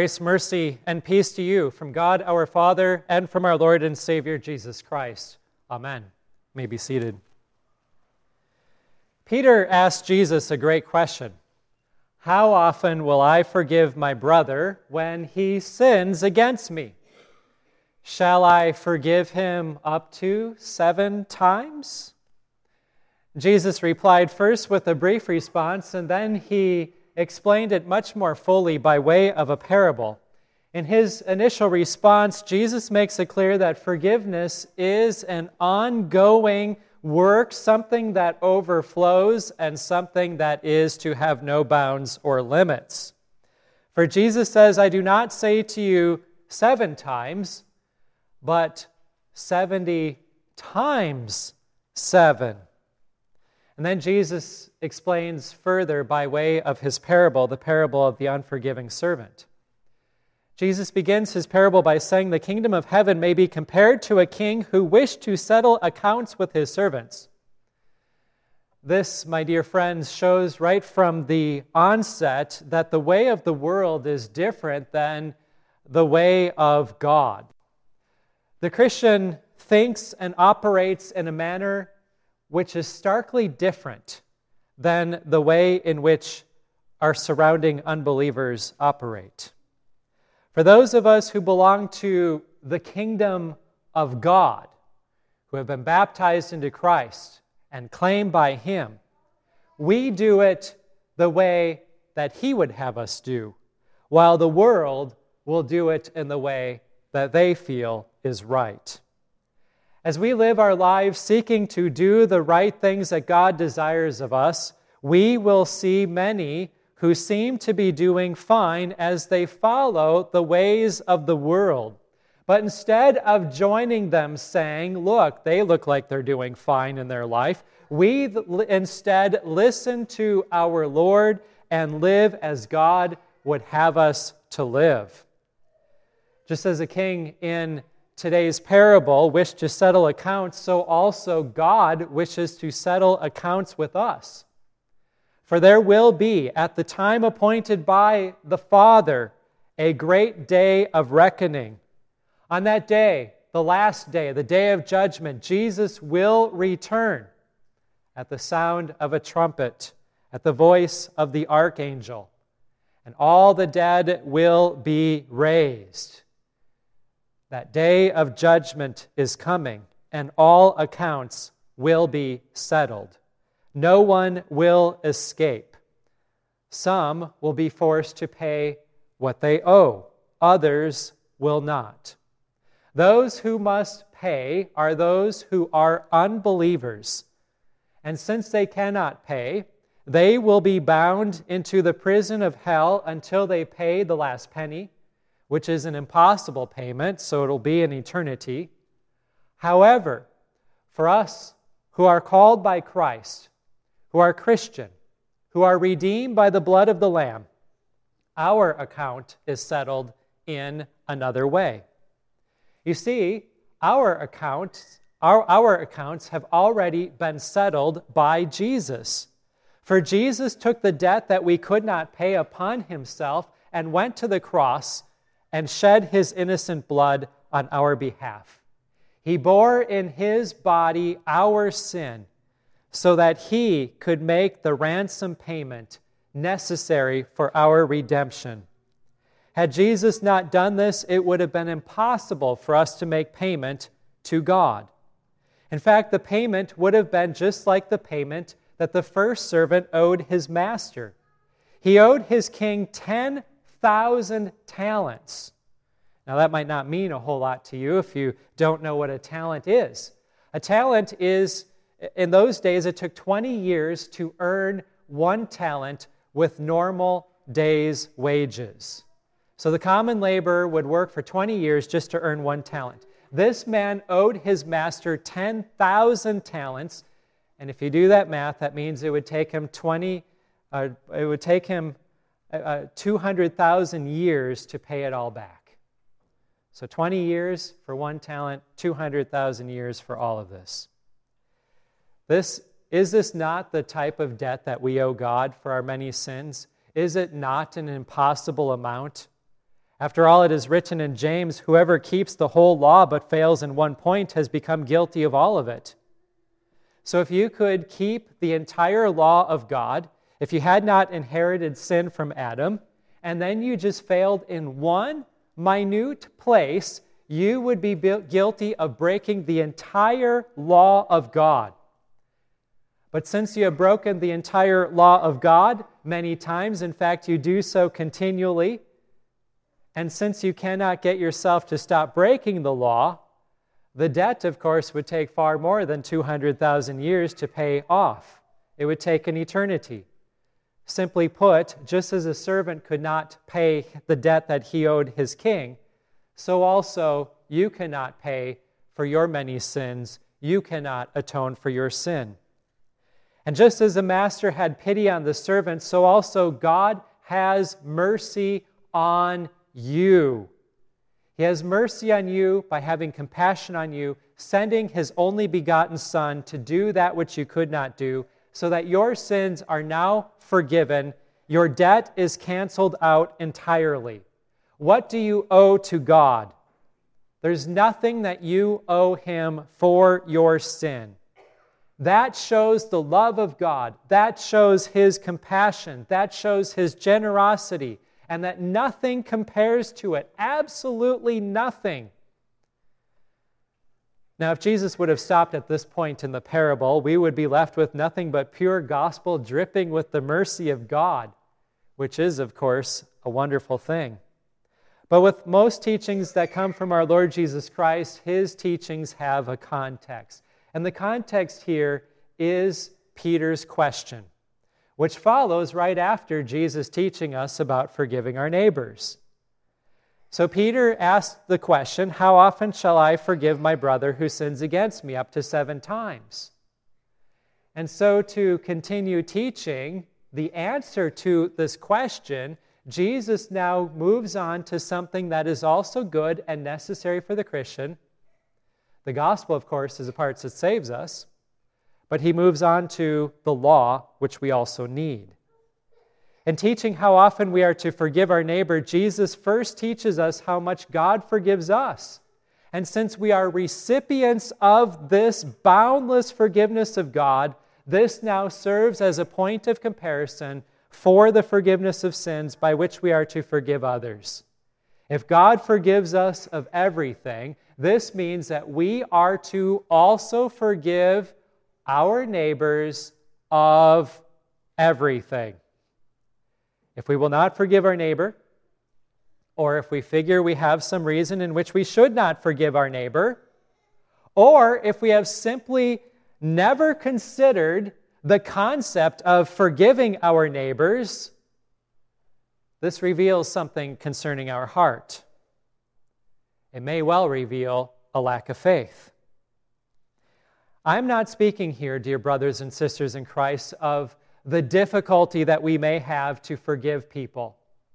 Grace, mercy, and peace to you from God our Father and from our Lord and Savior Jesus Christ. Amen. You may be seated. Peter asked Jesus a great question. How often will I forgive my brother when he sins against me? Shall I forgive him up to 7 times? Jesus replied first with a brief response, and then he explained it much more fully by way of a parable. In his initial response, Jesus makes it clear that forgiveness is an ongoing work, something that overflows and something that is to have no bounds or limits. For Jesus says, I do not say to you 7 times, but 70 times 7. And then Jesus explains further by way of his parable, the parable of the unforgiving servant. Jesus begins his parable by saying the kingdom of heaven may be compared to a king who wished to settle accounts with his servants. This, my dear friends, shows right from the onset that the way of the world is different than the way of God. The Christian thinks and operates in a manner which is starkly different than the way in which our surrounding unbelievers operate. For those of us who belong to the kingdom of God, who have been baptized into Christ and claimed by Him, we do it the way that He would have us do, while the world will do it in the way that they feel is right. As we live our lives seeking to do the right things that God desires of us, we will see many who seem to be doing fine as they follow the ways of the world. But instead of joining them saying, look, they look like they're doing fine in their life, we instead listen to our Lord and live as God would have us to live. Just as a king in today's parable wished to settle accounts, so also God wishes to settle accounts with us. For there will be, at the time appointed by the Father, a great day of reckoning. On that day, the last day, the day of judgment, Jesus will return at the sound of a trumpet, at the voice of the archangel, and all the dead will be raised. That day of judgment is coming, and all accounts will be settled. No one will escape. Some will be forced to pay what they owe. Others will not. Those who must pay are those who are unbelievers. And since they cannot pay, they will be bound into the prison of hell until they pay the last penny, which is an impossible payment, so it'll be an eternity. However, for us who are called by Christ, who are Christian, who are redeemed by the blood of the Lamb, our account is settled in another way. You see, our accounts have already been settled by Jesus. For Jesus took the debt that we could not pay upon himself and went to the cross and shed his innocent blood on our behalf. He bore in his body our sin so that he could make the ransom payment necessary for our redemption. Had Jesus not done this, it would have been impossible for us to make payment to God. In fact, the payment would have been just like the payment that the first servant owed his master. He owed his king 10,000 talents. Now, that might not mean a whole lot to you if you don't know what a talent is. A talent is, in those days, it took 20 years to earn 1 talent with normal days' wages. So the common laborer would work for 20 years just to earn 1 talent. This man owed his master 10,000 talents, and if you do that math, that means it would take him 200,000 years to pay it all back. So 20 years for 1 talent, 200,000 years for all of this. Is this not the type of debt that we owe God for our many sins? Is it not an impossible amount? After all, it is written in James, whoever keeps the whole law but fails in one point has become guilty of all of it. So if you could keep the entire law of God, if you had not inherited sin from Adam, and then you just failed in one minute place, you would be guilty of breaking the entire law of God. But since you have broken the entire law of God many times, in fact, you do so continually, and since you cannot get yourself to stop breaking the law, the debt, of course, would take far more than 200,000 years to pay off. It would take an eternity. Simply put, just as a servant could not pay the debt that he owed his king, so also you cannot pay for your many sins. You cannot atone for your sin. And just as the master had pity on the servant, so also God has mercy on you. He has mercy on you by having compassion on you, sending his only begotten Son to do that which you could not do, so that your sins are now forgiven. Your debt is canceled out entirely. What do you owe to God? There's nothing that you owe him for your sin. That shows the love of God. That shows his compassion. That shows his generosity. And that nothing compares to it. Absolutely nothing. Now, if Jesus would have stopped at this point in the parable, we would be left with nothing but pure gospel dripping with the mercy of God, which is, of course, a wonderful thing. But with most teachings that come from our Lord Jesus Christ, his teachings have a context. And the context here is Peter's question, which follows right after Jesus teaching us about forgiving our neighbors. So Peter asked the question, how often shall I forgive my brother who sins against me? Up to 7 times. And so to continue teaching the answer to this question, Jesus now moves on to something that is also good and necessary for the Christian. The gospel, of course, is the part that saves us. But he moves on to the law, which we also need. In teaching how often we are to forgive our neighbor, Jesus first teaches us how much God forgives us. And since we are recipients of this boundless forgiveness of God, this now serves as a point of comparison for the forgiveness of sins by which we are to forgive others. If God forgives us of everything, this means that we are to also forgive our neighbors of everything. If we will not forgive our neighbor, or if we figure we have some reason in which we should not forgive our neighbor, or if we have simply never considered the concept of forgiving our neighbors, this reveals something concerning our heart. It may well reveal a lack of faith. I'm not speaking here, dear brothers and sisters in Christ, of the difficulty that we may have to forgive people.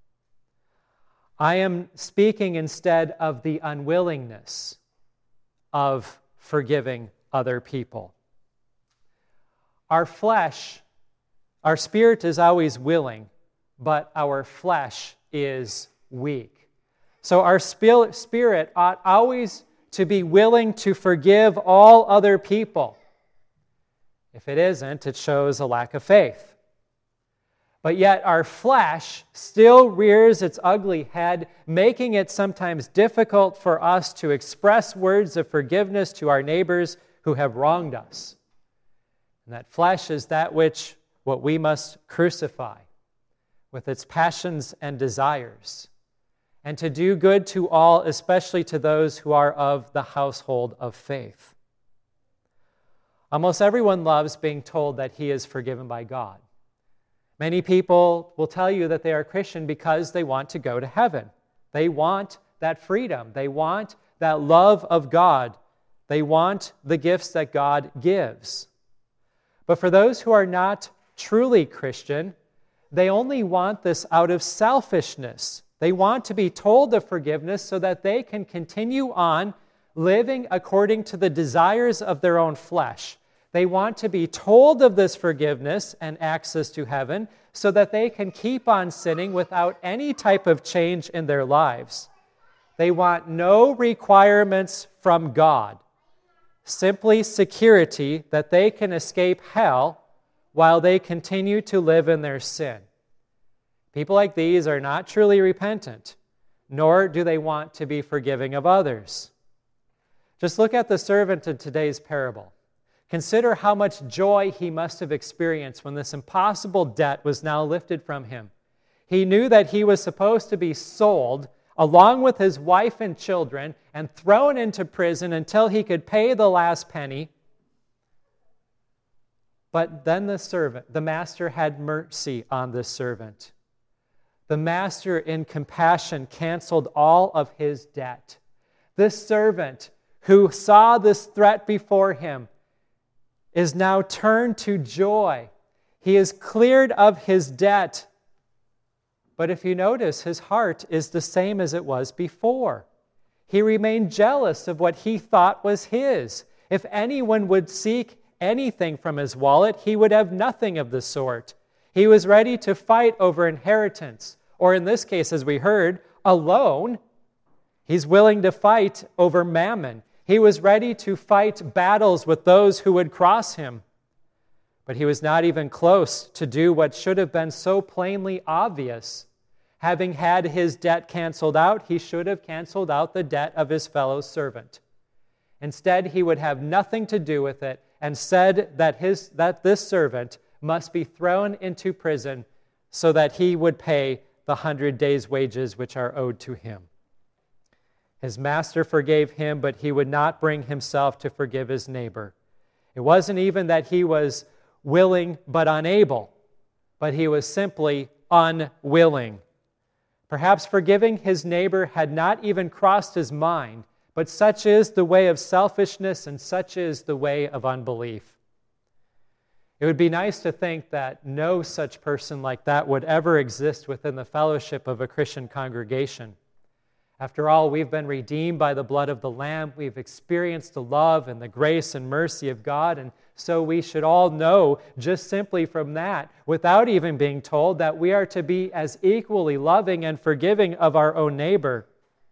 I am speaking instead of the unwillingness of forgiving other people. Our flesh, our spirit is always willing, but our flesh is weak. So our spirit ought always to be willing to forgive all other people. If it isn't, it shows a lack of faith. But yet our flesh still rears its ugly head, making it sometimes difficult for us to express words of forgiveness to our neighbors who have wronged us. And that flesh is that which what we must crucify with its passions and desires, and to do good to all, especially to those who are of the household of faith. Almost everyone loves being told that he is forgiven by God. Many people will tell you that they are Christian because they want to go to heaven. They want that freedom. They want that love of God. They want the gifts that God gives. But for those who are not truly Christian, they only want this out of selfishness. They want to be told of forgiveness so that they can continue on living according to the desires of their own flesh. They want to be told of this forgiveness and access to heaven so that they can keep on sinning without any type of change in their lives. They want no requirements from God, simply security that they can escape hell while they continue to live in their sin. People like these are not truly repentant, nor do they want to be forgiving of others. Just look at the servant in today's parable. Consider how much joy he must have experienced when this impossible debt was now lifted from him. He knew that he was supposed to be sold along with his wife and children and thrown into prison until he could pay the last penny. But then the master had mercy on this servant. The master in compassion canceled all of his debt. This servant who saw this threat before him is now turned to joy. He is cleared of his debt. But if you notice, his heart is the same as it was before. He remained jealous of what he thought was his. If anyone would seek anything from his wallet, he would have nothing of the sort. He was ready to fight over inheritance, or in this case, as we heard, a loan. He's willing to fight over mammon. He was ready to fight battles with those who would cross him. But he was not even close to do what should have been so plainly obvious. Having had his debt canceled out, he should have canceled out the debt of his fellow servant. Instead, he would have nothing to do with it and said that this servant must be thrown into prison so that he would pay the 100 days' wages which are owed to him. His master forgave him, but he would not bring himself to forgive his neighbor. It wasn't even that he was willing but unable, but he was simply unwilling. Perhaps forgiving his neighbor had not even crossed his mind, but such is the way of selfishness and such is the way of unbelief. It would be nice to think that no such person like that would ever exist within the fellowship of a Christian congregation. After all, we've been redeemed by the blood of the Lamb. We've experienced the love and the grace and mercy of God, and so we should all know just simply from that, without even being told, that we are to be as equally loving and forgiving of our own neighbor.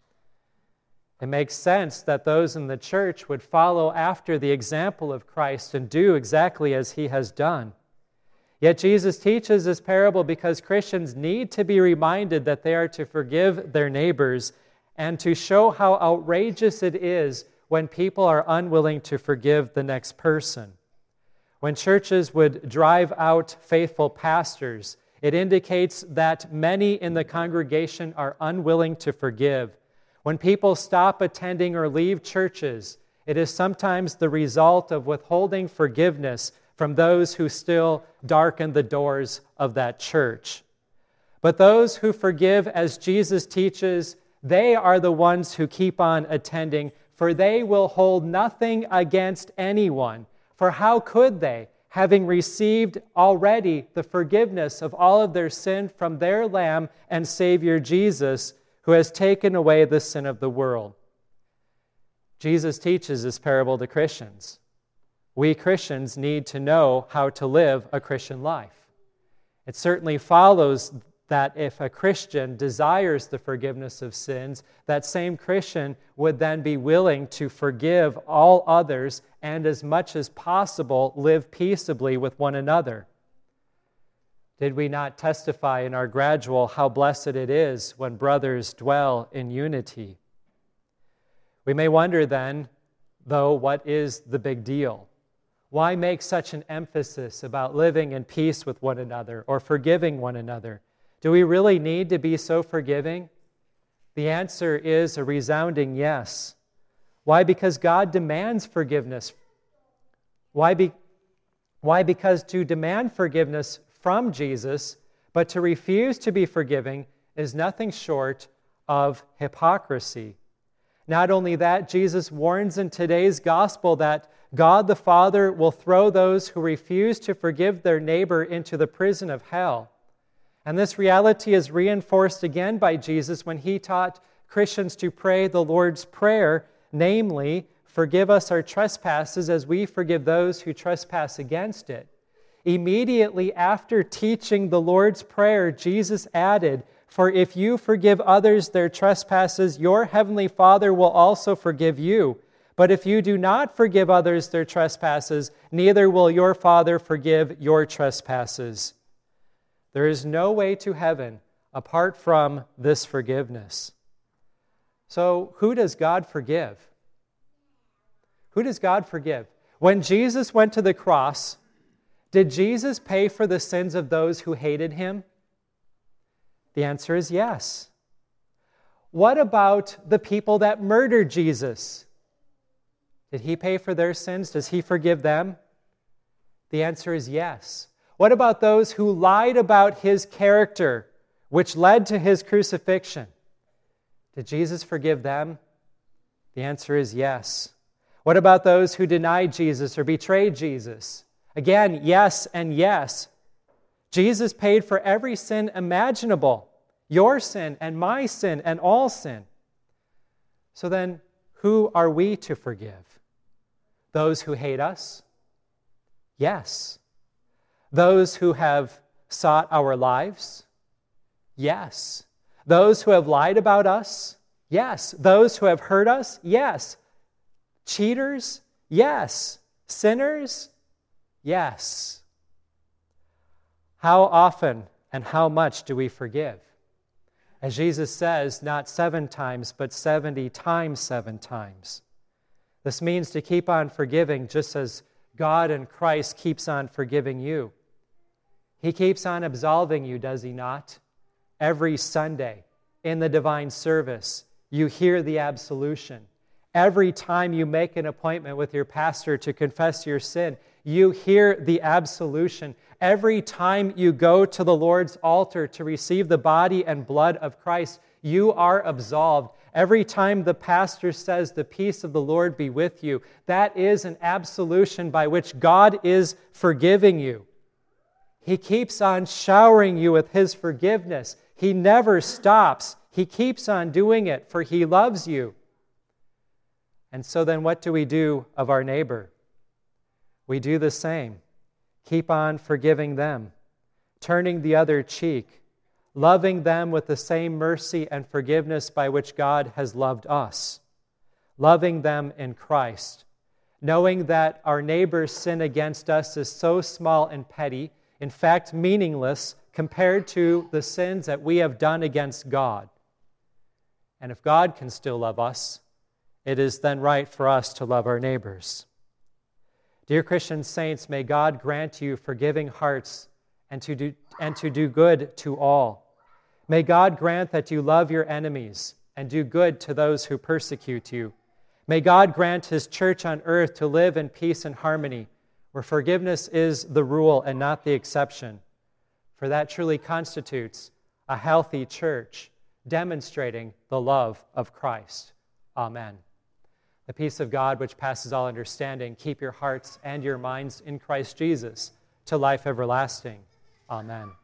It makes sense that those in the church would follow after the example of Christ and do exactly as he has done. Yet Jesus teaches this parable because Christians need to be reminded that they are to forgive their neighbors and to show how outrageous it is when people are unwilling to forgive the next person. When churches would drive out faithful pastors, it indicates that many in the congregation are unwilling to forgive. When people stop attending or leave churches, it is sometimes the result of withholding forgiveness from those who still darken the doors of that church. But those who forgive, as Jesus teaches, they are the ones who keep on attending, for they will hold nothing against anyone. For how could they, having received already the forgiveness of all of their sin from their Lamb and Savior Jesus, who has taken away the sin of the world? Jesus teaches this parable to Christians. We Christians need to know how to live a Christian life. It certainly follows that if a Christian desires the forgiveness of sins, that same Christian would then be willing to forgive all others and as much as possible live peaceably with one another. Did we not testify in our gradual how blessed it is when brothers dwell in unity? We may wonder then, though, what is the big deal? Why make such an emphasis about living in peace with one another or forgiving one another? Do we really need to be so forgiving? The answer is a resounding yes. Why? Because God demands forgiveness. Why? Because to demand forgiveness from Jesus, but to refuse to be forgiving, is nothing short of hypocrisy. Not only that, Jesus warns in today's gospel that God the Father will throw those who refuse to forgive their neighbor into the prison of hell. And this reality is reinforced again by Jesus when he taught Christians to pray the Lord's Prayer, namely, forgive us our trespasses as we forgive those who trespass against it. Immediately after teaching the Lord's Prayer, Jesus added, "For if you forgive others their trespasses, your heavenly Father will also forgive you. But if you do not forgive others their trespasses, neither will your Father forgive your trespasses." There is no way to heaven apart from this forgiveness. So, who does God forgive? Who does God forgive? When Jesus went to the cross, did Jesus pay for the sins of those who hated him? The answer is yes. What about the people that murdered Jesus? Did he pay for their sins? Does he forgive them? The answer is yes. What about those who lied about his character, which led to his crucifixion? Did Jesus forgive them? The answer is yes. What about those who denied Jesus or betrayed Jesus? Again, yes and yes. Jesus paid for every sin imaginable, your sin and my sin and all sin. So then, who are we to forgive? Those who hate us? Yes. Those who have sought our lives? Yes. Those who have lied about us? Yes. Those who have hurt us? Yes. Cheaters? Yes. Sinners? Yes. How often and how much do we forgive? As Jesus says, not 7 times, but 70 times 7 times. This means to keep on forgiving just as God and Christ keeps on forgiving you. He keeps on absolving you, does he not? Every Sunday in the divine service, you hear the absolution. Every time you make an appointment with your pastor to confess your sin, you hear the absolution. Every time you go to the Lord's altar to receive the body and blood of Christ, you are absolved. Every time the pastor says, "The peace of the Lord be with you," that is an absolution by which God is forgiving you. He keeps on showering you with his forgiveness. He never stops. He keeps on doing it, for he loves you. And so then what do we do of our neighbor? We do the same. Keep on forgiving them, turning the other cheek, loving them with the same mercy and forgiveness by which God has loved us, loving them in Christ, knowing that our neighbor's sin against us is so small and petty, in fact meaningless, compared to the sins that we have done against God. And if God can still love us, it is then right for us to love our neighbors. Dear Christian saints, may God grant you forgiving hearts and to do good to all. May God grant that you love your enemies and do good to those who persecute you. May God grant his church on earth to live in peace and harmony, where forgiveness is the rule and not the exception. For that truly constitutes a healthy church demonstrating the love of Christ. Amen. The peace of God, which passes all understanding, keep your hearts and your minds in Christ Jesus to life everlasting. Amen.